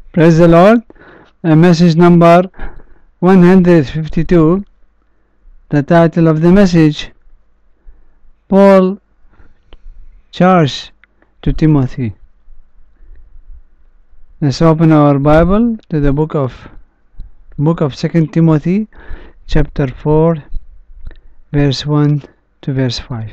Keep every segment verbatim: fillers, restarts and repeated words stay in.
Praise the Lord. Uh, message number one hundred fifty-two. The title of the message: Paul charge to Timothy. Let's open our Bible to the book of book of Second Timothy, chapter four, verse one to verse five.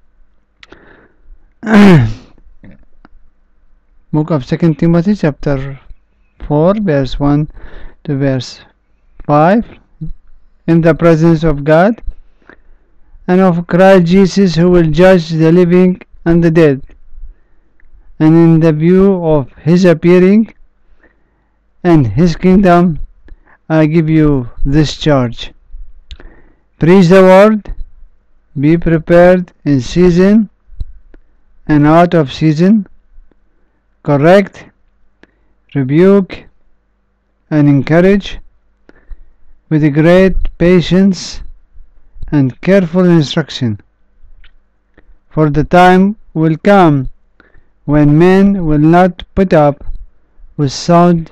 Book of Second Timothy, chapter four, verse one to verse five. In the presence of God and of Christ Jesus, who will judge the living and the dead, and in the view of his appearing and his kingdom, I give you this charge: preach the word, be prepared in season and out of season, correct, rebuke, and encourage with great patience and careful instruction. For the time will come when men will not put up with sound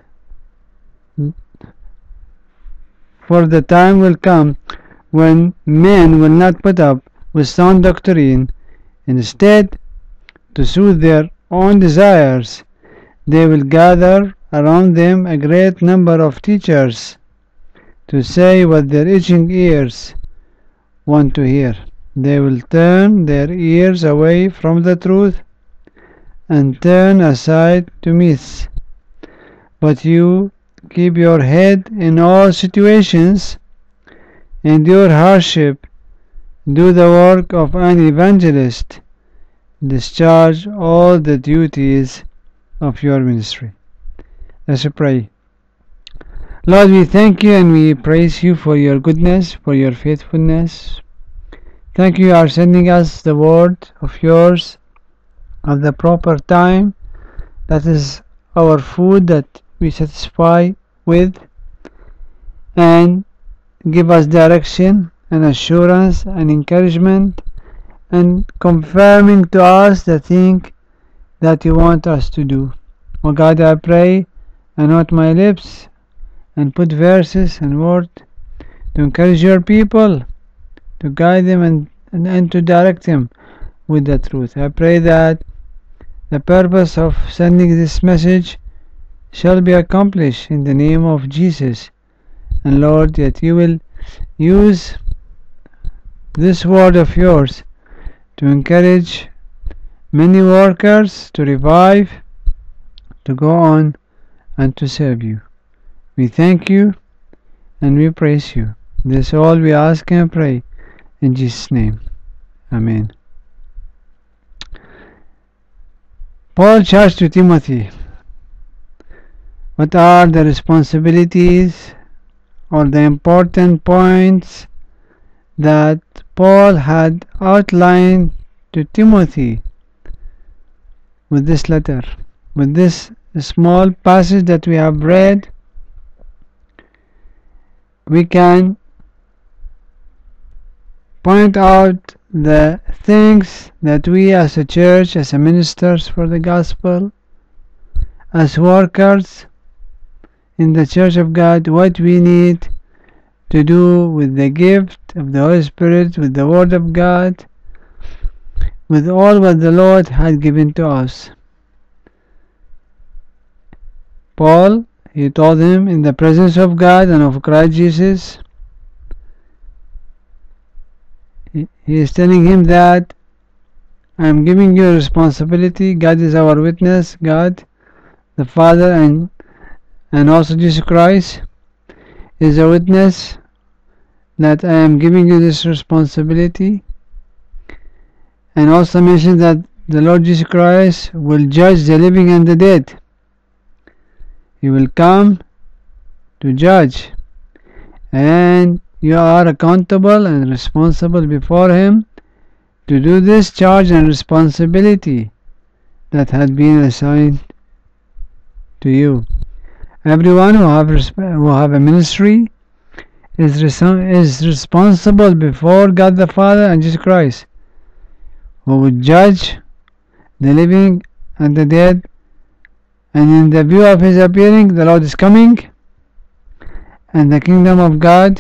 for the time will come when men will not put up with sound doctrine. Instead, to suit their own desires, they will gather around them a great number of teachers to say what their itching ears want to hear. They will turn their ears away from the truth and turn aside to myths. But you keep your head in all situations, endure hardship, do the work of an evangelist, discharge all the duties of your ministry. Let's pray. Lord, we thank you and we praise you for your goodness, for your faithfulness. Thank you, you are sending us the word of yours at the proper time. That is our food that we satisfy with, and give us direction and assurance and encouragement, and confirming to us the thing that you want us to do. Oh God, I pray, anoint my lips and put verses and word to encourage your people, to guide them and, and, and to direct them with the truth. I pray that the purpose of sending this message shall be accomplished in the name of Jesus. And Lord, that you will use this word of yours to encourage many workers to revive, to go on, and to serve you. We thank you and we praise you. This is all we ask and pray in Jesus' name. Amen. Paul charged to Timothy. What are the responsibilities or the important points that Paul had outlined to Timothy with this letter, with this small passage that we have read? We can point out the things that we as a church, as a ministers for the gospel, as workers in the church of God, what we need to do with the gift of the Holy Spirit, with the word of God, with all what the Lord had given to us. Paul, he told him in the presence of God and of Christ Jesus, he is telling him that I am giving you a responsibility. God is our witness, God the Father, and and also Jesus Christ is a witness that I am giving you this responsibility. And also mentioned that the Lord Jesus Christ will judge the living and the dead. He will come to judge, and you are accountable and responsible before him to do this charge and responsibility that had been assigned to you. Everyone who have who have a ministry is is responsible before God the Father and Jesus Christ, who would judge the living and the dead And in the view of his appearing, the Lord is coming, and the kingdom of God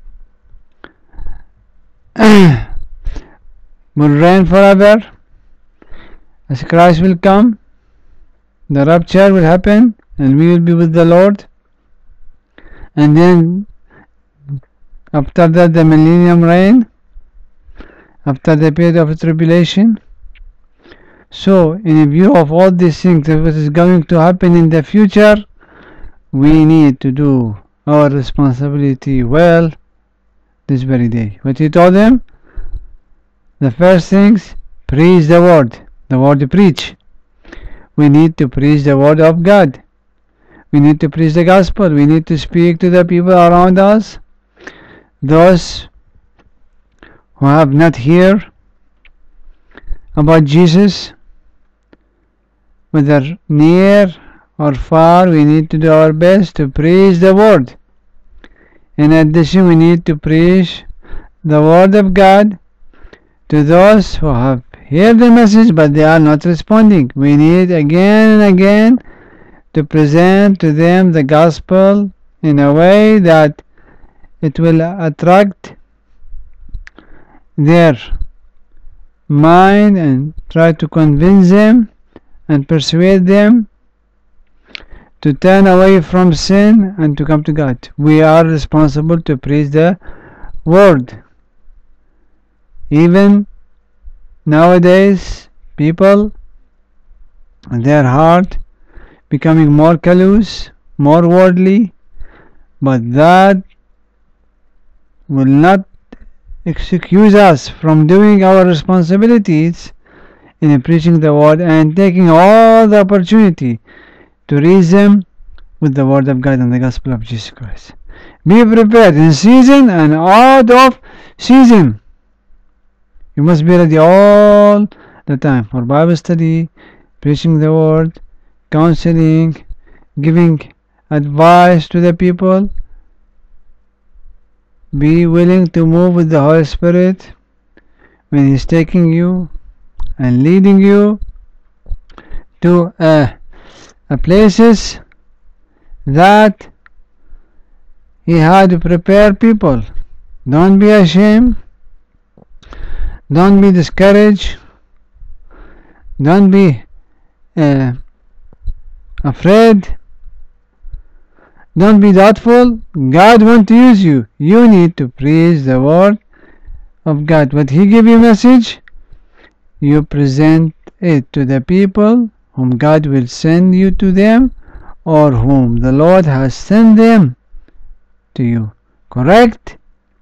will reign forever. As Christ will come, the rapture will happen, and we will be with the Lord. And then after that, the millennium reign, after the period of tribulation. So, in view of all these things that what is going to happen in the future, we need to do our responsibility well this very day. What he told them? The first things, preach the word. The word preach. We need to preach the word of God. We need to preach the gospel. We need to speak to the people around us, those who have not heard about Jesus, whether near or far. We need to do our best to preach the word. In addition, we need to preach the word of God to those who have heard the message but they are not responding. We need again and again to present to them the gospel in a way that it will attract their mind and try to convince them and persuade them to turn away from sin and to come to God. We are responsible to preach the word. Even nowadays, people, their heart becoming more callous, more worldly, but that will not excuse us from doing our responsibilities in preaching the word and taking all the opportunity to reach them with the word of God and the gospel of Jesus Christ. Be prepared in season and out of season. You must be ready all the time for Bible study, preaching the word, counseling, giving advice to the people. Be willing to move with the Holy Spirit when He's taking you and leading you to uh, uh, places that He had to prepare people. Don't be ashamed. Don't be discouraged. Don't be uh, afraid. Don't be doubtful. God wants to use you. You need to preach the word of God. What He give you message, you present it to the people whom God will send you to them, or whom the Lord has sent them to you. Correct?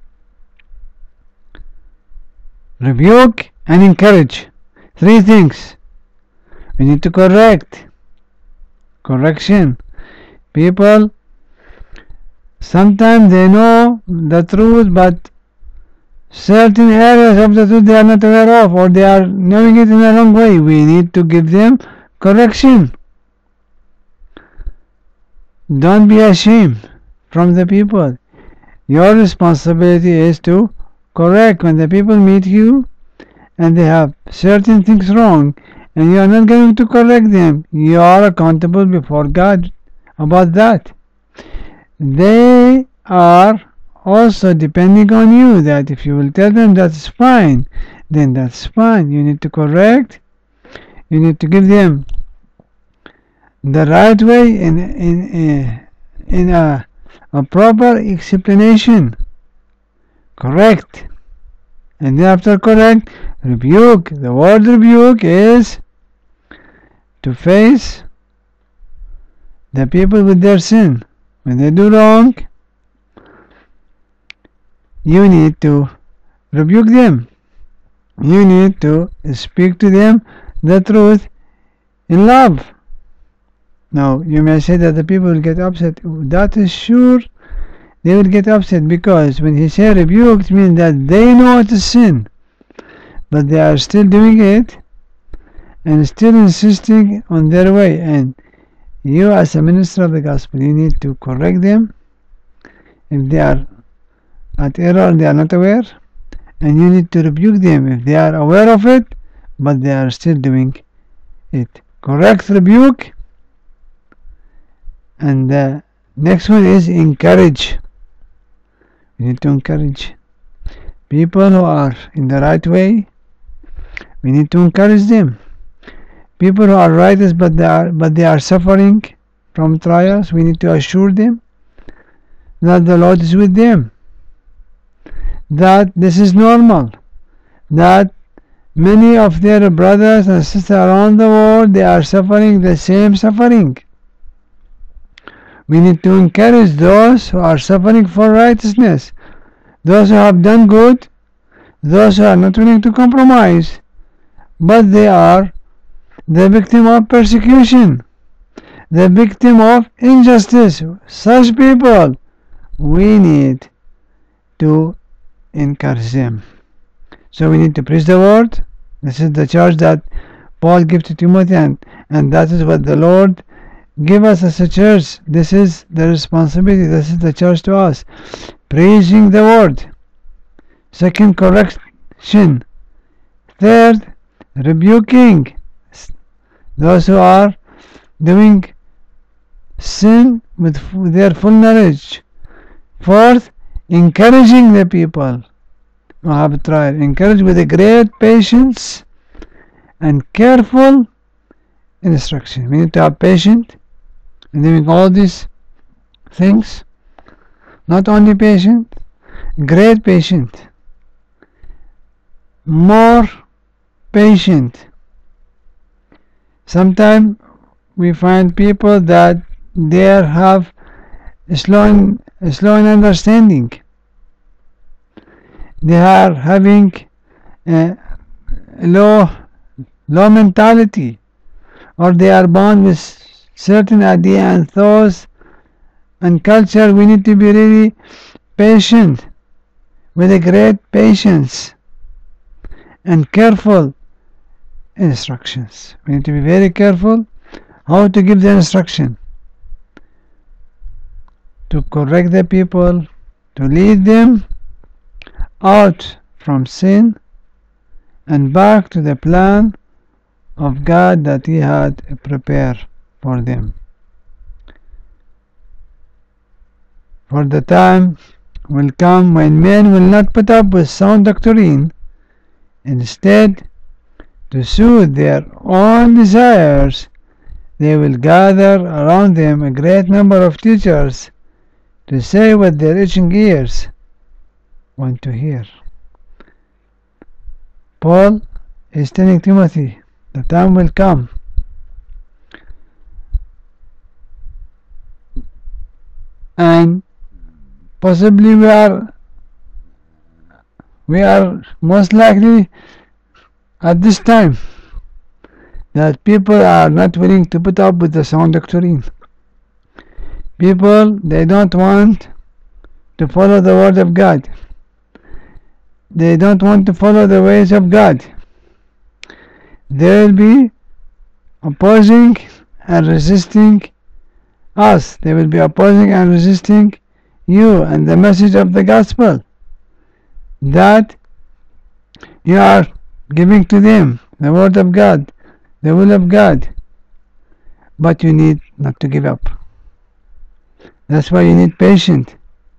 Rebuke and encourage. Three things. We need to correct. Correction. People, sometimes they know the truth, but certain areas of the truth they are not aware of, or they are knowing it in a wrong way. We need to give them correction. Don't be ashamed from the people. Your responsibility is to correct. When the people meet you and they have certain things wrong and you are not going to correct them, you are accountable before God about that. They are also depending on you, that if you will tell them that's fine, then that's fine. You need to correct. You need to give them the right way in in in a, a proper explanation. Correct. And then after correct, rebuke. The word rebuke is to face the people with their sin. When they do wrong, you need to rebuke them. You need to speak to them the truth in love. Now, you may say that the people will get upset. That is sure. They will get upset, because when he said rebuked, it means that they know it is sin, but they are still doing it and still insisting on their way. And you, as a minister of the gospel, you need to correct them if they are at error and they are not aware, and you need to rebuke them if they are aware of it but they are still doing it. Correct, rebuke, And the next one is encourage. We need to encourage people who are in the right way. We need to encourage them. People who are righteous but they are but they are suffering from trials, we need to assure them that the Lord is with them, that this is normal, that many of their brothers and sisters around the world, they are suffering the same suffering. We need to encourage those who are suffering for righteousness, those who have done good, those who are not willing to compromise, but they are the victim of persecution, the victim of injustice. Such people, we need to encourage them. So we need to preach the word. This is the charge that Paul gives to Timothy, and, and that is what the Lord give us as a church. This is the responsibility. This is the charge to us. Preaching the word. Second, correction. Third, rebuking those who are doing sin with their full knowledge. Fourth, encouraging the people who have tried. Encourage with a great patience and careful instruction. We need to have patience in doing all these things. Not only patient, great patient, more patient. Sometimes we find people that they have slow in, slow in understanding. They are having a low low mentality, or they are born with certain idea and thoughts and culture. We need to be really patient, with a great patience and careful instructions. We need to be very careful how to give the instruction, to correct the people, to lead them out from sin and back to the plan of God that He had prepared for them. For the time will come when men will not put up with sound doctrine. Instead, to suit their own desires, they will gather around them a great number of teachers to say what their itching ears want to hear. Paul is telling Timothy, the time will come and possibly we are we are most likely at this time that people are not willing to put up with the sound doctrine. People, they don't want to follow the word of God. They don't want to follow the ways of God. They will be opposing and resisting us. They will be opposing and resisting you and the message of the gospel that you are giving to them, the word of God, the will of God. But you need not to give up. That's why you need patience.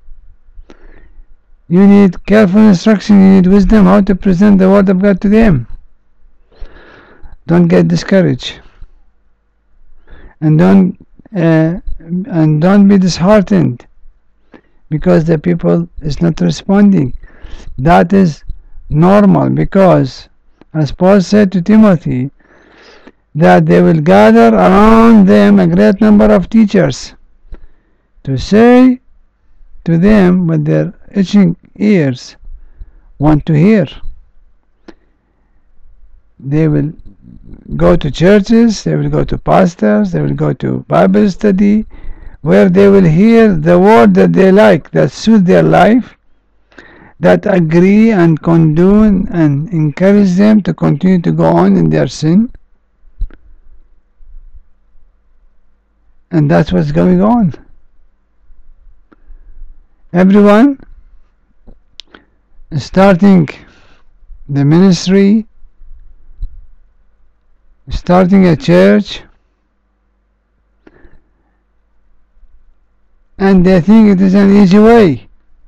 You need careful instruction. You need wisdom how to present the word of God to them. Don't get discouraged, and don't uh, and don't be disheartened because the people is not responding. That is normal, because as Paul said to Timothy, that they will gather around them a great number of teachers to say to them what their itching ears want to hear. They will go to churches, they will go to pastors, they will go to Bible study, where they will hear the word that they like, that suit their life, that agree and condone and encourage them to continue to go on in their sin. And that's what's going on. Everyone starting the ministry, starting a church, and they think it is an easy way.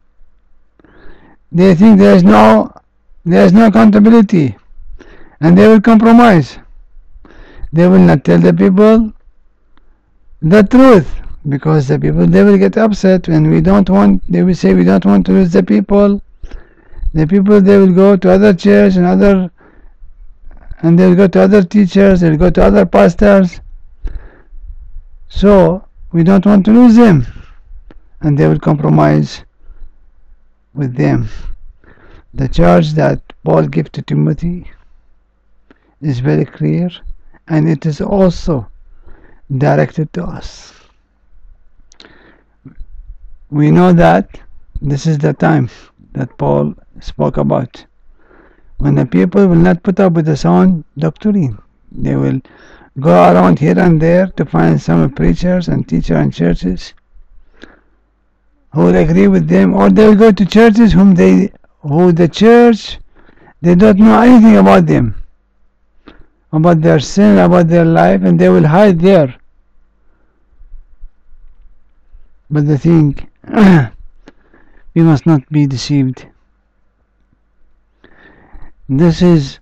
They think there is no there is no accountability, and they will compromise. They will not tell the people the truth, because the people, they will get upset when we don't want, they will say we don't want to lose the people. The people, they will go to other church and other and they will go to other teachers, they will go to other pastors. So we don't want to lose them, and they will compromise with them. The charge that Paul gave to Timothy is very clear, and it is also directed to us. We know that this is the time that Paul spoke about, when the people will not put up with the sound doctrine. They will go around here and there to find some preachers and teachers and churches who will agree with them, or they will go to churches whom they who the church, they don't know anything about them, about their sin, about their life, and they will hide there. But the thing, we must not be deceived. This is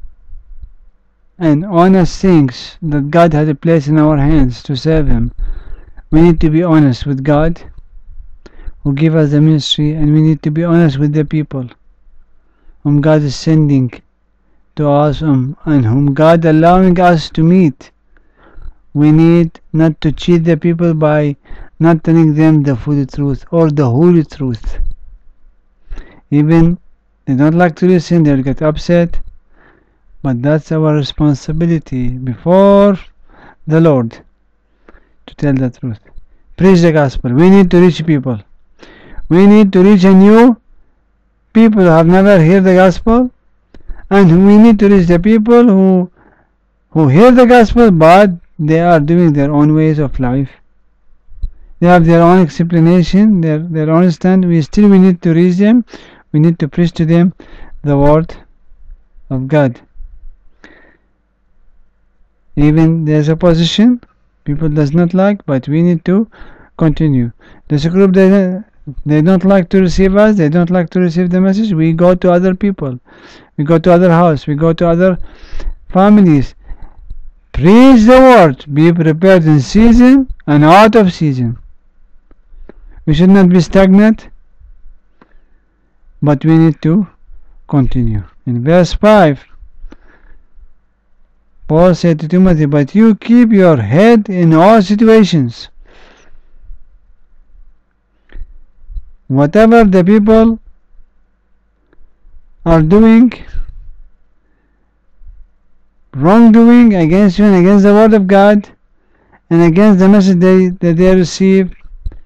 an honest things that God had placed in our hands to serve Him. We need to be honest with God, who give us the ministry, and we need to be honest with the people whom God is sending to us, um, and whom God allowing us to meet. We need not to cheat the people by not telling them the full truth or the whole truth. Even they don't like to listen, they'll get upset, but that's our responsibility before the Lord, to tell the truth. Preach the gospel. We need to reach people. We need to reach a new people who have never heard the gospel, and we need to reach the people who who hear the gospel, but they are doing their own ways of life. They have their own explanation, their their own stand. We still we need to reach them. We need to preach to them the word of God. Even there's opposition, people does not like, but we need to continue. This group, they, they don't like to receive us, they don't like to receive the message. We go to other people, we go to other house, we go to other families. Preach the word. Be prepared in season and out of season. We should not be stagnant, but we need to continue. In verse five, Paul said to Timothy, but you keep your head in all situations. Whatever the people are doing, wrongdoing against you and against the word of God and against the message they, that they receive,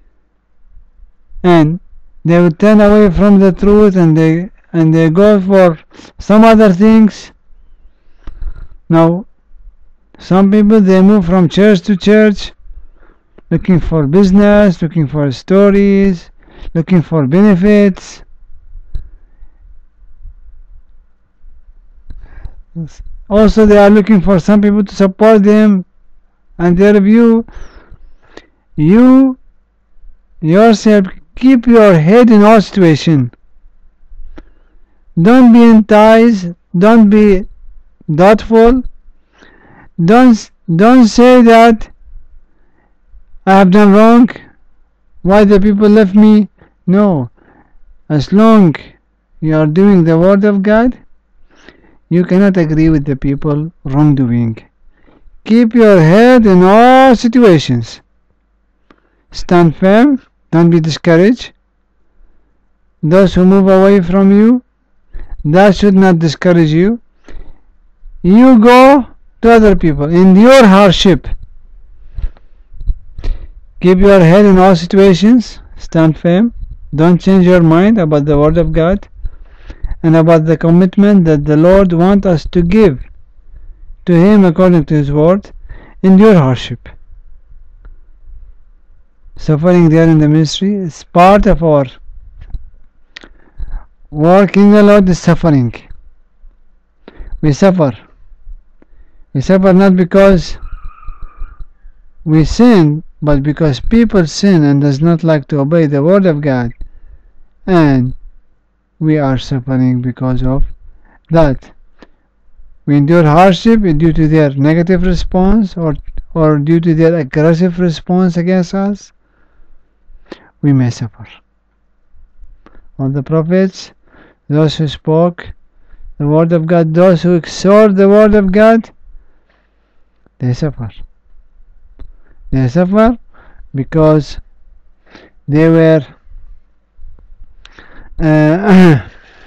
and they will turn away from the truth and they and they go for some other things. Now, some people, they move from church to church, looking for business, looking for stories, looking for benefits. Also, they are looking for some people to support them and their view. You yourself, keep your head in all situations. Don't be enticed, don't be doubtful. Don't don't say that I have done wrong, why the people left me. No, as long you are doing the word of God, you cannot agree with the people wrongdoing. Keep your head in all situations. Stand firm, don't be discouraged. Those who move away from you, that should not discourage you. You go to other people in your hardship. Keep your head in all situations. Stand firm. Don't change your mind about the word of God and about the commitment that the Lord wants us to give to Him according to His word in your hardship. Suffering there in the ministry is part of our work in the Lord. Is suffering. We suffer. We suffer not because we sin, But because people sin and does not like to obey the word of God, and we are suffering because of that. We endure hardship due to their negative response or, or due to their aggressive response against us. We may suffer. All the prophets, those who spoke the word of God, those who exhort the word of God, they suffer. They suffer because they were uh,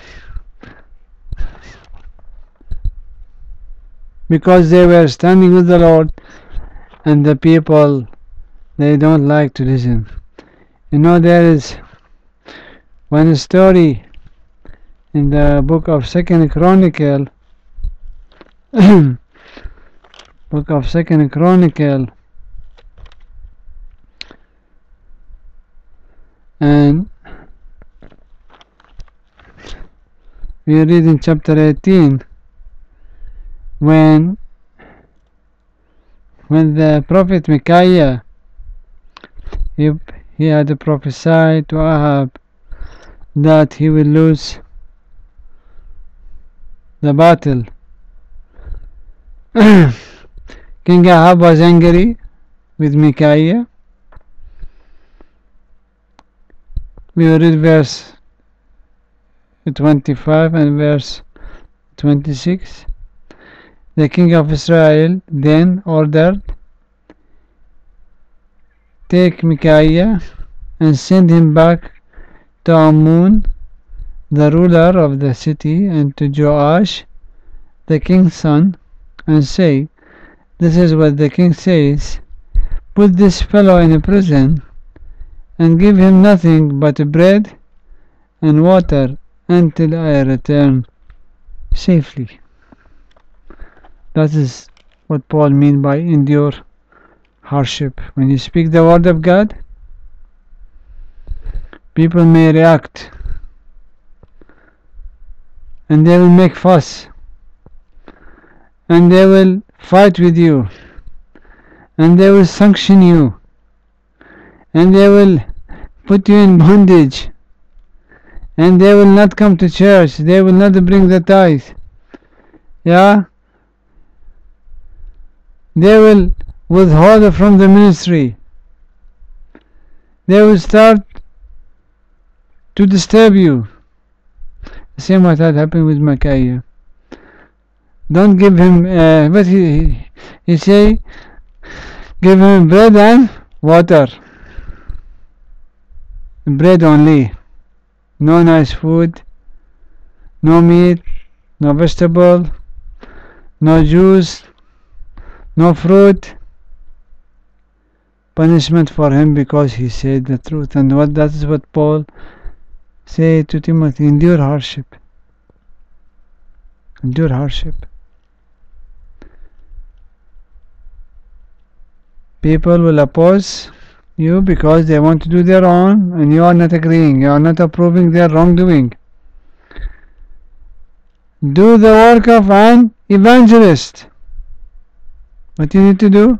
because they were standing with the Lord, and the people, they don't like to listen. You know, there is one story in the book of Second Chronicle, book of Second Chronicle, and we read in chapter eighteen, when when the prophet Micaiah, he, he had prophesied to Ahab that he will lose the battle. King Ahab was angry with Micaiah. We will read verse twenty-five and verse twenty-six. The king of Israel then ordered, take Micaiah and send him back to Ammon, the ruler of the city, and to Joash, the king's son, and say, this is what the king says, put this fellow in a prison, and give him nothing but bread and water until I return safely. That is what Paul means by endure hardship. When you speak the word of God, people may react, and they will make fuss, and they will fight with you, and they will sanction you, and they will put you in bondage, and they will not come to church, they will not bring the tithe. Yeah? They will withhold from the ministry. They will start to disturb you. The same what had happened with Micaiah. Don't give him, uh, but he, he say, give him bread and water. Bread only. No nice food, no meat, no vegetable, no juice, no fruit. Punishment for him because he said the truth. And what that is what Paul said to Timothy, endure hardship. Endure hardship. People will oppose you because they want to do their own, and you are not agreeing, you are not approving their wrongdoing. Do the work of an evangelist. What you need to do?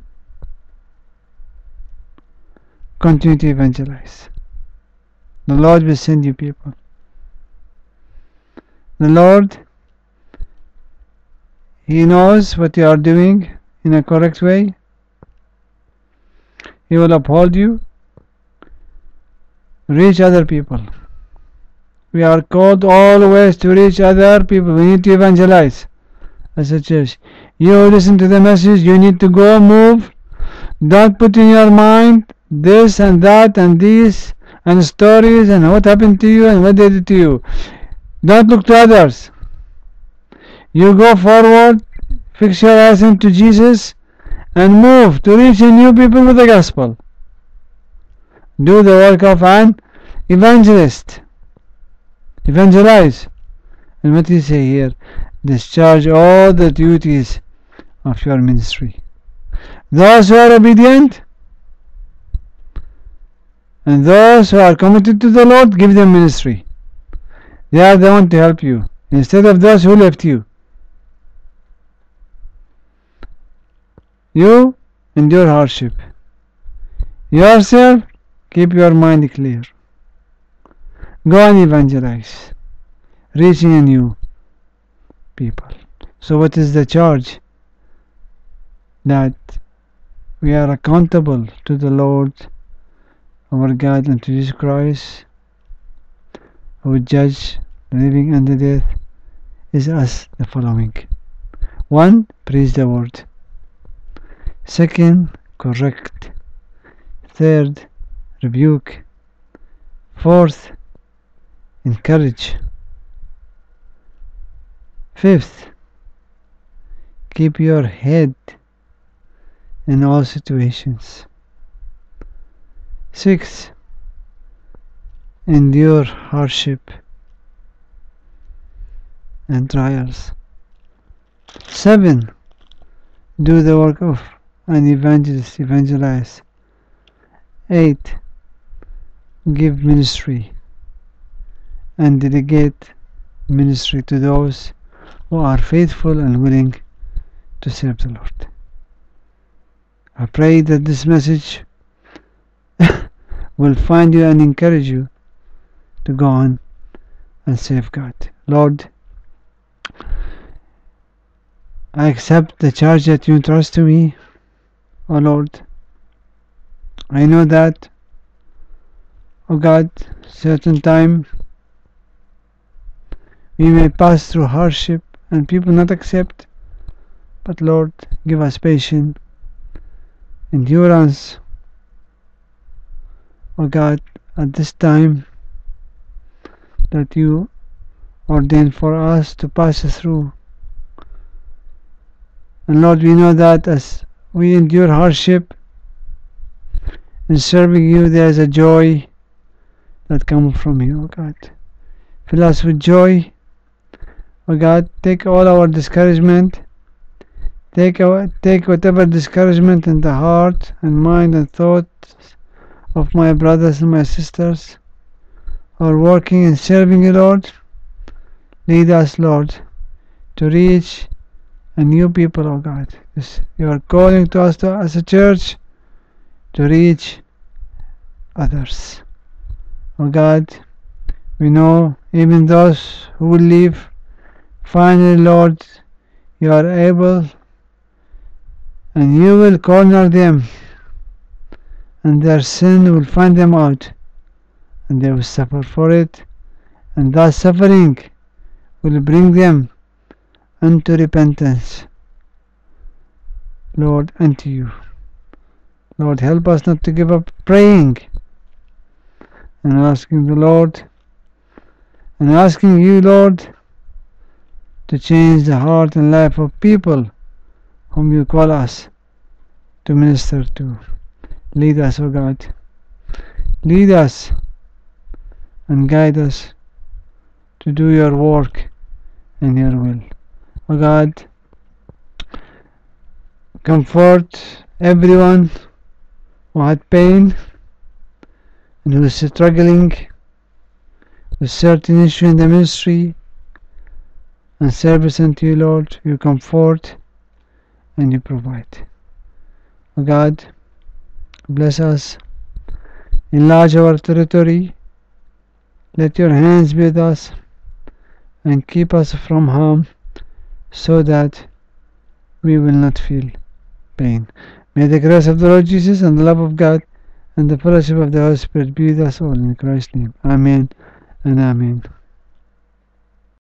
Continue to evangelize. The Lord will send you people. The Lord, He knows what you are doing in a correct way. He will uphold you. Reach other people. We are called always to reach other people. We need to evangelize as a church. You listen to the message, you need to go move. Don't put in your mind this and that and this and stories and what happened to you and what they did to you. Don't look to others. You go forward, fix your eyes into Jesus, and move to reach new people with the gospel. Do the work of an evangelist. Evangelize. And what you say here? Discharge all the duties of your ministry. Those who are obedient and those who are committed to the Lord, give them ministry. They are the one to help you, instead of those who left you. You endure hardship. yourself, keep your mind clear. Go and evangelize, reaching a new people. So what is the charge? That we are accountable to the Lord, our God, and to Jesus Christ, who judge the living and the dead, is as the following. One, preach the word. Second, correct. Third, rebuke. Fourth, encourage. Fifth, keep your head in all situations. Sixth, endure hardship and trials. Seven, do the work of an evangelist, evangelize. Eight, give ministry and delegate ministry to those who are faithful and willing to serve the Lord. I pray that this message will find you and encourage you to go on and serve God. Lord, I accept the charge that you entrust to me. Oh Lord, I know that, oh God, certain time we may pass through hardship and people not accept, but Lord, give us patience, endurance, oh God, at this time that you ordained for us to pass through. And Lord, we know that as we endure hardship in serving you, there is a joy that comes from you, oh God. Fill us with joy, oh God. Take all our discouragement, take our, take whatever discouragement in the heart and mind and thoughts of my brothers and my sisters who are working and serving you, Lord. Lead us, Lord, to reach a new people, oh God. Yes, you are calling to us to, as a church to reach others. Oh God, we know even those who will leave, finally, Lord, you are able and you will corner them and their sin will find them out and they will suffer for it, and that suffering will bring them unto repentance, Lord, unto you. Lord, help us not to give up praying and asking the Lord and asking you, Lord, to change the heart and life of people whom you call us to minister to. Lead us, O God. Lead us and guide us to do your work and your will. O God, comfort everyone who had pain and who is struggling with certain issue in the ministry and service unto you, Lord. You comfort and you provide. O God, bless us, enlarge our territory, let your hands be with us and keep us from harm, so that we will not feel pain. May the grace of the Lord Jesus and the love of God and the fellowship of the Holy Spirit be with us all in Christ's name. Amen and amen.